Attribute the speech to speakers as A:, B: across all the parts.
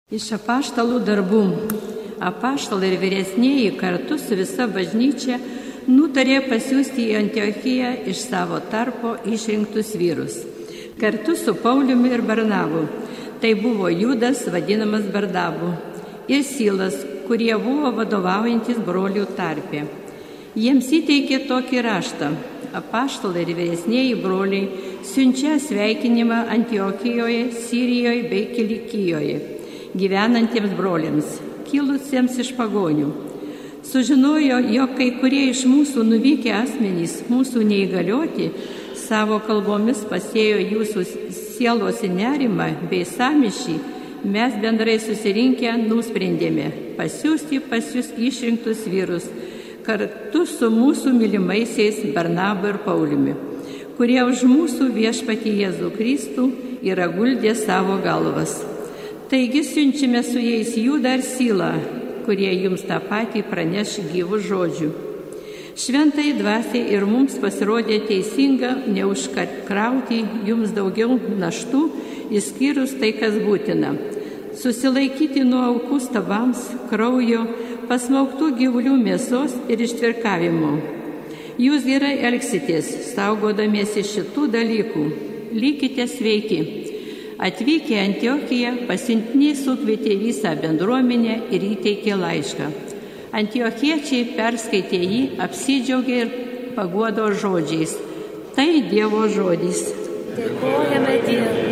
A: Iš apaštalų darbų. Apaštalai ir vyresnieji kartu su visa bažnyčia nutarė pasiųsti į Antiochiją iš savo tarpo išrinktus vyrus. Kartu su Pauliumi ir Barnabu. Tai buvo Judas, vadinamas Bardabu, ir Silas, kurie buvo vadovaujantis brolių tarpe. Jiems įteikė tokį raštą. Apaštalai ir vyresnieji broliai siunčia sveikinimą Antiochijoje, Sirijoje bei Kilikijoje gyvenantiems broliams, kilusiems iš pagonių. Sužinojo, jog kai kurie iš mūsų nuvykę asmenys, mūsų neįgalioti, savo kalbomis pasėjo jūsų sielos nerimą bei sąmyšį, mes bendrai susirinkę nusprendėme pasiųsti pas jūs išrinktus vyrus kartu su mūsų mylimaisiais Barnabu ir Pauliumi, kurie už mūsų viešpatį Jėzų Kristų yra guldę savo galvas. Taigi siunčiame su jais Judą ir Silą, kurie jums tą patį praneš gyvų žodžių. Šventai dvasiai ir mums pasirodė teisinga neužkrauti jums daugiau naštų, išskyrus tai, kas būtina. Susilaikyti nuo aukų stabams, kraujo, pasmauktų gyvulių mėsos ir ištvirkavimo. Jūs gerai elgsitės, saugodamiesi šitų dalykų. Likite sveiki. Atvykę į Antiochiją, pasiuntiniai sukvietė visą bendruomenę ir įteikė laišką. Antiochiečiai perskaitė jį, apsidžiaugė ir paguodo žodžiais. Tai Dievo žodis.
B: Dėkojame Dievui.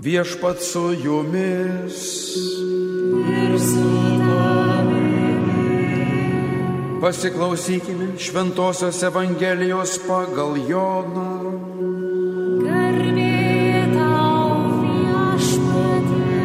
C: Viešpats su jumis.
B: Ir su tavimi.
C: Pasiklausykime Šventosios Evangelijos pagal Joną.
B: Garbė tau, Viešpatie.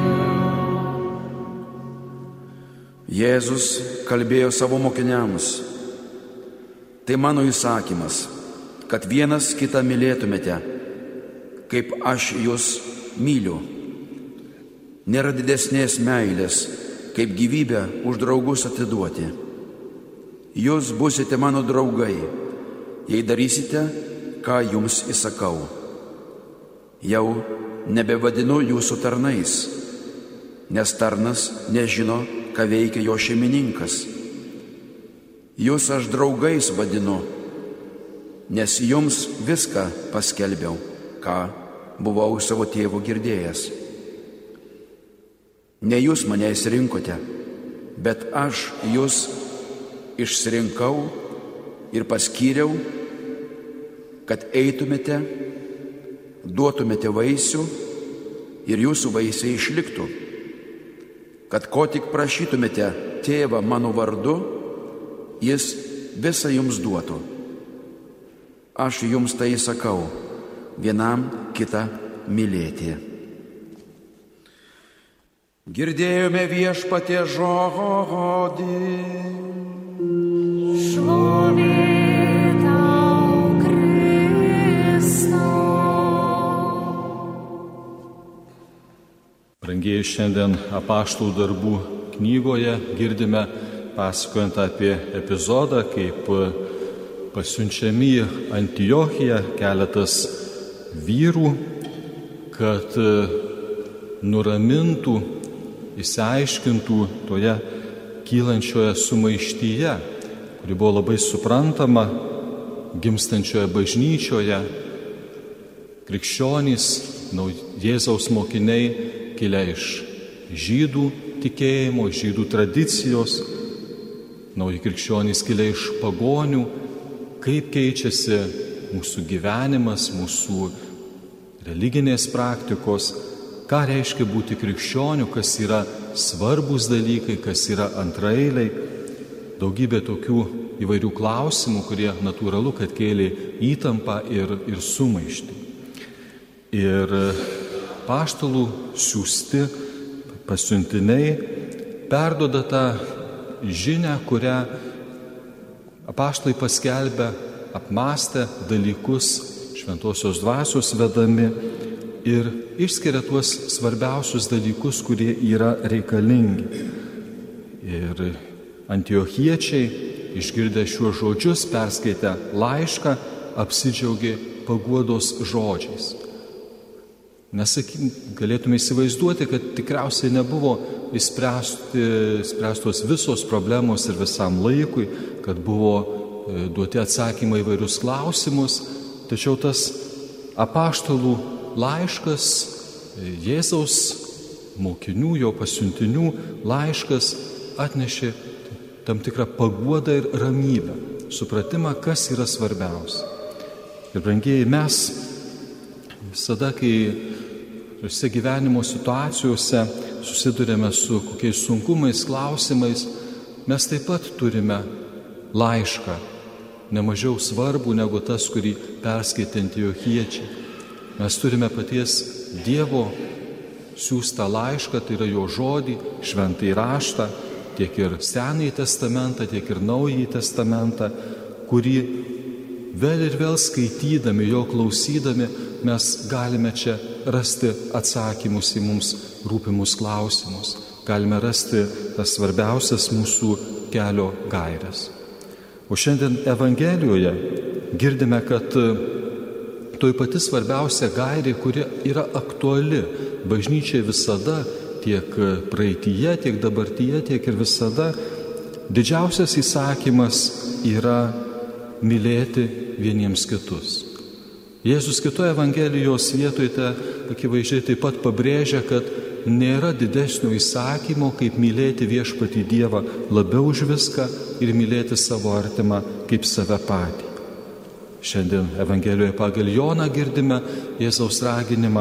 C: Jėzus kalbėjo savo mokiniams: tai mano įsakymas, kad vienas kitą mylėtumėte, kaip aš jūs myliu. Nėra didesnės meilės, kaip gyvybę už draugus atiduoti. Jūs būsite mano draugai, jei darysite, ką jums įsakau. Jau nebevadinu jūsų tarnais, nes tarnas nežino, ką veikia jo šeimininkas. Jūs aš draugais vadinu, nes jums viską paskelbiau, ką buvau savo tėvo girdėjęs. Ne jūs mane išsirinkote, bet aš jūs išsirinkau ir paskyriau, kad eitumėte, duotumėte vaisių ir jūsų vaisiai išliktų, kad ko tik prašytumėte tėvą mano vardu, jis visą jums duotų. Aš jums tai sakau, vienam kitą mylėti. Girdėjome Viešpatie žodį.
B: Šlovė tau, Kristau.
D: Brangieji, šiandien Apaštalų darbų knygoje girdime pasakojant apie epizodą, kaip pasiunčiami į Antiochiją keletas vyrų, kad nuramintų, išsiaiškintų toje kylančioje sumaištyje, kuri buvo labai suprantama gimstančioje bažnyčioje. Krikščionys, Jėzaus mokiniai, kilę iš žydų tikėjimo, žydų tradicijos, nauji krikščionys kilę iš pagonių, kaip keičiasi mūsų gyvenimas, mūsų religinės praktikos, ką reiškia būti krikščioniu, kas yra svarbus dalykai, kas yra antraeiliai. Daugybė tokių įvairių klausimų, kurie natūralu, kad kėlė įtampą ir sumaištį. Ir apaštalų siųsti pasiuntiniai perduoda tą žinią, kurią apaštalai paskelbė, apmąstę dalykus šventosios dvasios vedami ir išskiria tuos svarbiausius dalykus, kurie yra reikalingi. Ir antiochiečiai, išgirdę šiuos žodžius, perskaitę laišką, apsidžiaugė paguodos žodžiais. Galėtume įsivaizduoti, kad tikriausiai nebuvo spręstos visos problemos ir visam laikui, kad buvo duoti atsakymai įvairius klausimus, tačiau tas apaštalų laiškas, Jėzaus mokinių, jo pasiuntinių laiškas atnešė tam tikrą paguodą ir ramybę, supratimą, kas yra svarbiausia. Ir brangieji, mes visada, kai šiose gyvenimo situacijose susidurėme su kokiais sunkumais, klausimais, mes taip pat turime laišką, nemažiau svarbų negu tas, kurį perskaitė antiochiečiai. Mes turime paties Dievo siųstą laišką, tai yra jo žodį, šventąjį raštą, tiek ir Senąjį testamentą, tiek ir Naująjį testamentą, kurį vėl ir vėl skaitydami, jo klausydami, mes galime čia rasti atsakymus į mums rūpimus klausimus. Galime rasti tas svarbiausias mūsų kelio gaires. O šiandien Evangelijoje girdime, kad toj pati svarbiausia gairė, kuri yra aktuali bažnyčiai visada, tiek praeityje, tiek dabartyje, tiek ir visada, didžiausias įsakymas yra mylėti vieniems kitus. Jėzus kitoje Evangelijos vietoje akivaizdžiai taip pat pabrėžia, kad nėra didesnio įsakymo, kaip mylėti viešpatį Dievą labiau už viską ir mylėti savo artimą kaip save patį. Šiandien Evangelijoje pagal Joną girdime Jėzaus raginimą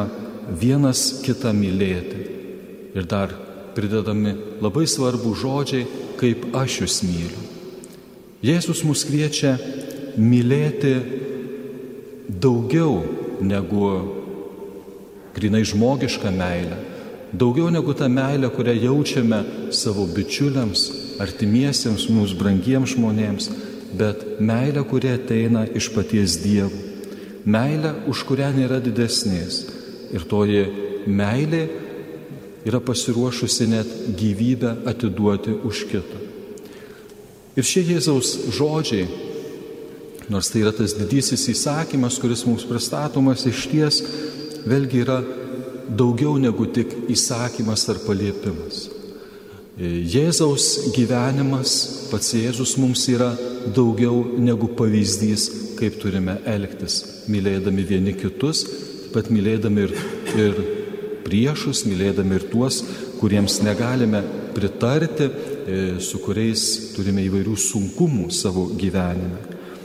D: vienas kitą mylėti. Ir dar pridedami labai svarbų žodžiai, kaip aš jūs myliu. Jėzus mus kviečia mylėti daugiau negu grynai žmogišką meilę, daugiau negu tą meilę, kurią jaučiame savo bičiuliams, artimiesiems, mums brangiems žmonėms, bet meilę, kuri ateina iš paties Dievo. Meilė, už kurią nėra didesnės. Ir toji meilė yra pasiruošusi net gyvybę atiduoti už kitą. Ir šie Jėzaus žodžiai, nors tai yra tas didysis įsakymas, kuris mums pristatomas, iš ties vėlgi yra daugiau negu tik įsakymas ar paliepimas. Jėzaus gyvenimas, pats Jėzus mums yra daugiau negu pavyzdys, kaip turime elgtis, mylėdami vieni kitus, taip pat mylėdami ir priešus, mylėdami ir tuos, kuriems negalime pritarti, su kuriais turime įvairių sunkumų savo gyvenime.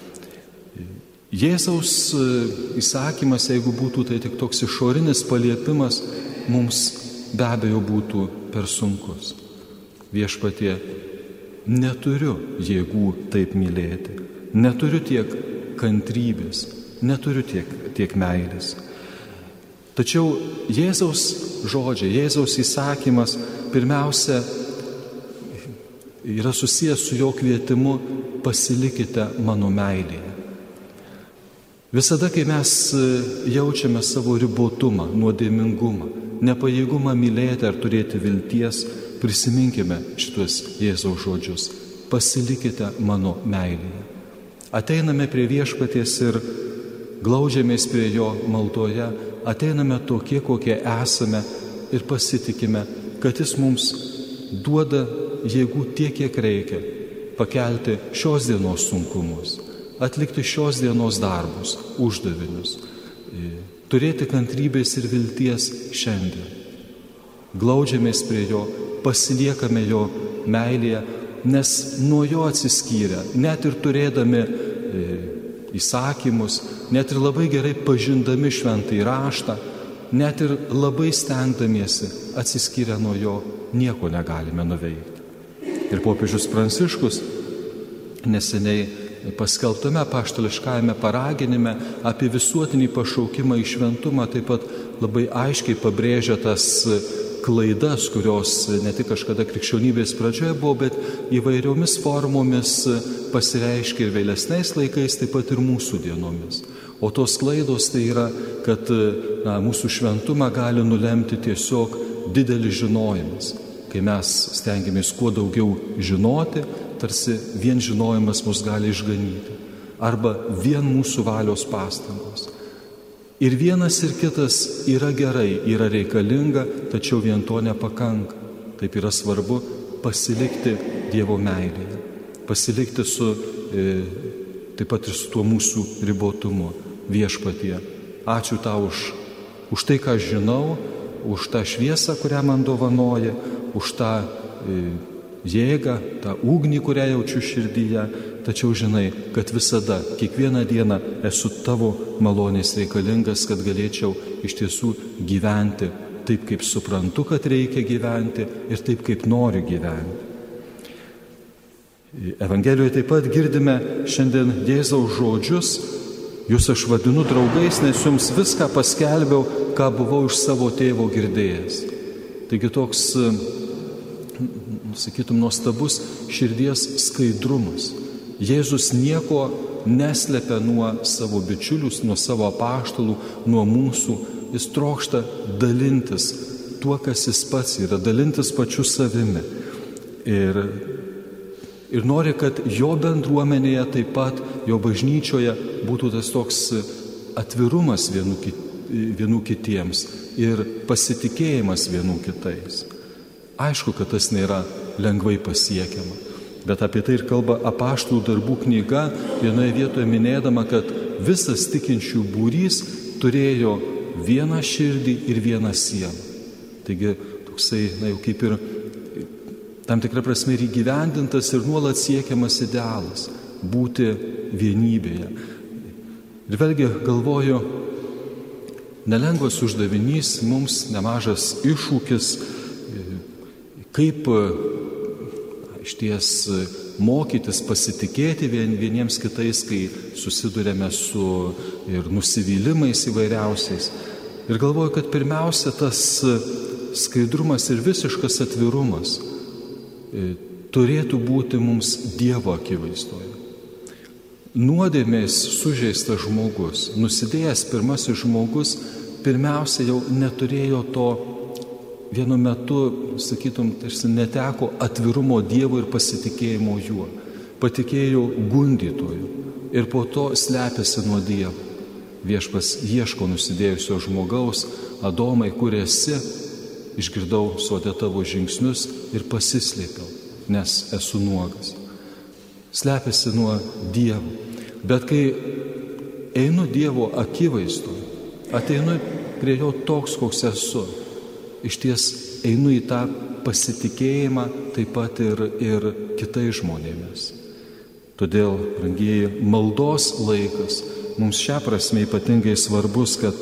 D: Jėzaus įsakymas, jeigu būtų tai tik toks išorinis paliepimas, mums be abejo būtų per sunkus. Viešpatie, neturiu jėgų taip mylėti, neturiu tiek kantrybės, neturiu tiek meilės. Tačiau Jėzaus žodžiai, Jėzaus įsakymas pirmiausia yra susijęs su jo kvietimu pasilikite mano meilėje. Visada, kai mes jaučiame savo ribotumą, nuodėmingumą, nepajėgumą mylėti ar turėti vilties, prisiminkime šitus Jėzaus žodžius. Pasilikite mano meilėje. Ateiname prie Viešpaties ir glaudžiamės prie jo maldoje, ateiname tokie, kokie esame ir pasitikime, kad jis mums duoda jėgų tiek, kiek reikia pakelti šios dienos sunkumus, atlikti šios dienos darbus, uždavinius, turėti kantrybės ir vilties šiandien. Glaudžiamės prie jo, pasiliekame jo meilėje, nes nuo jo atsiskyrę, net ir turėdami įsakymus, net ir labai gerai pažindami šventąjį raštą, net ir labai stengdamiesi atsiskyrę nuo jo, nieko negalime nuveikti. Ir popiežius Pranciškus neseniai paskelbtame apaštališkajame paraginime apie visuotinį pašaukimą į šventumą taip pat labai aiškiai pabrėžia tas klaidas, kurios ne tik kažkada krikščionybės pradžioje buvo, bet įvairiomis formomis pasireiškia ir vėlesniais laikais, taip pat ir mūsų dienomis. O tos klaidos tai yra, kad mūsų šventumą gali nulemti tiesiog didelis žinojimas. Kai mes stengiamės kuo daugiau žinoti, tarsi vien žinojimas mus gali išganyti. Arba vien mūsų valios pastangos. Ir vienas ir kitas yra gerai, yra reikalinga, tačiau vien to nepakanka. Taip yra svarbu pasilikti Dievo meilėje. Pasilikti taip pat ir su tuo mūsų ribotumu. Viešpatie, ačiū tau už tai, ką žinau, už tą šviesą, kurią man dovanoja, už tą jėgą, tą ugnį, kurią jaučiu širdyje, tačiau žinai, kad visada, kiekvieną dieną esu tavo malonės reikalingas, kad galėčiau iš tiesų gyventi taip, kaip suprantu, kad reikia gyventi ir taip, kaip noriu gyventi. Evangelijoje taip pat girdime šiandien Jėzaus žodžius, jūs aš vadinu draugais, nes jums viską paskelbiau, ką buvau iš savo tėvo girdėjęs. Taigi toks, sakytum, nuostabus širdies skaidrumas. Jėzus nieko neslepia nuo savo bičiulius, nuo savo apaštalų, nuo mūsų. Jis trokšta dalintis tuo, kas jis pats yra, dalintis pačiu savimi. Ir nori, kad jo bendruomenėje taip pat, jo bažnyčioje būtų tas toks atvirumas vienų kitiems ir pasitikėjimas vienų kitais. Aišku, kad tas nėra lengvai pasiekiama, bet apie tai ir kalba Apaštalų darbų knyga, vienoje vietoje minėdama, kad visas tikinčių būrys turėjo vieną širdį ir vieną sielą. Taigi toksai, jau kaip ir tam tikra prasme ir įgyvendintas ir nuolat siekiamas idealas – būti vienybėje. Ir vėlgi galvoju, nelengvas uždavinys, mums nemažas iššūkis, kaip išties mokytis pasitikėti vieniems kitais, kai susidurėme su ir nusivylimais įvairiausiais. Ir galvoju, kad pirmiausia tas skaidrumas ir visiškas atvirumas turėtų būti mums Dievo akivaizdoje. Nuodėmės sužeistas žmogus, nusidėjęs pirmasis žmogus, pirmiausia jau neturėjo to vienu metu, sakytum, tarsi neteko atvirumo Dievu ir pasitikėjimo juo. Patikėjo gundytoju ir po to slepiasi nuo Dievo. Viešpas ieško nusidėjusio žmogaus, Adomai, kur esi, išgirdau sode tavo žingsnius ir pasislėpiau, nes esu nuogas. Slepiasi nuo Dievo. Bet kai einu Dievo akivaizdoje, ateinu prie jo toks, koks esu, išties einu į tą pasitikėjimą taip pat ir kitais žmonėmis. Todėl, brangieji, maldos laikas mums šią prasme ypatingai svarbus, kad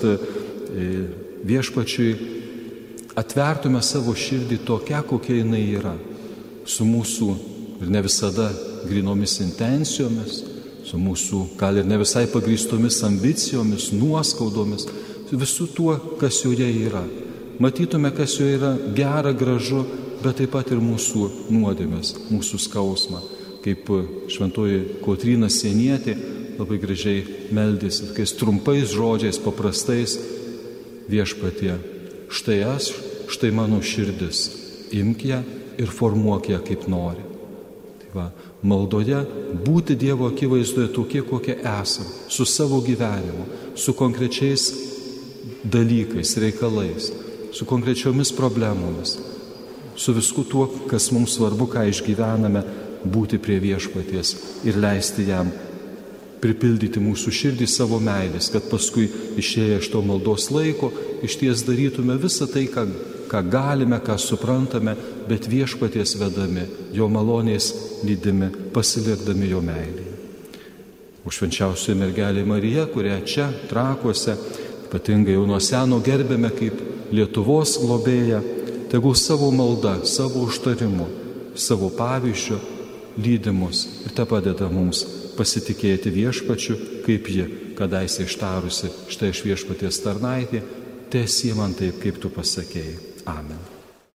D: Viešpačiui atvertume savo širdį tokia, kokia jinai yra, su mūsų ir ne visada grinomis intencijomis, su mūsų gal ir ne visai pagrįstomis ambicijomis, nuoskaudomis, su visų tuo, kas joje yra. Matytume, kas joje yra gera, gražu, bet taip pat ir mūsų nuodėmes, mūsų skausmą. Kaip šventoji Kotryna Sienietė labai gražiai meldėsi, tokiais trumpais žodžiais, paprastais: Viešpatie, štai aš, štai mano širdis, imk ją ir formuok ją kaip nori. Tai va, maldoje būti Dievo akivaizdoje tokie, kokie esame, su savo gyvenimu, su konkrečiais dalykais, reikalais, su konkrečiomis problemomis, su visku tuo, kas mums svarbu, ką išgyvename, būti prie Viešpaties ir leisti jam pripildyti mūsų širdį savo meilės, kad paskui išėję iš to maldos laiko išties darytume visą tai, ką galime, ką suprantame, bet Viešpaties vedami, jo malonės lydimi, pasiliekdami jo meilėje. O švenčiausioji mergelė Marija, kurią čia, Trakuose, ypatingai jau nuo seno gerbėme kaip Lietuvos globėją, tegul savo malda, savo užtarimu, savo pavyzdžiu lydimus ir te padeda mums pasitikėti Viešpačiu, kaip ji, kadaise ištarusi, štai aš Viešpaties tarnaitė, teesie man taip, kaip tu pasakėjai. Amen.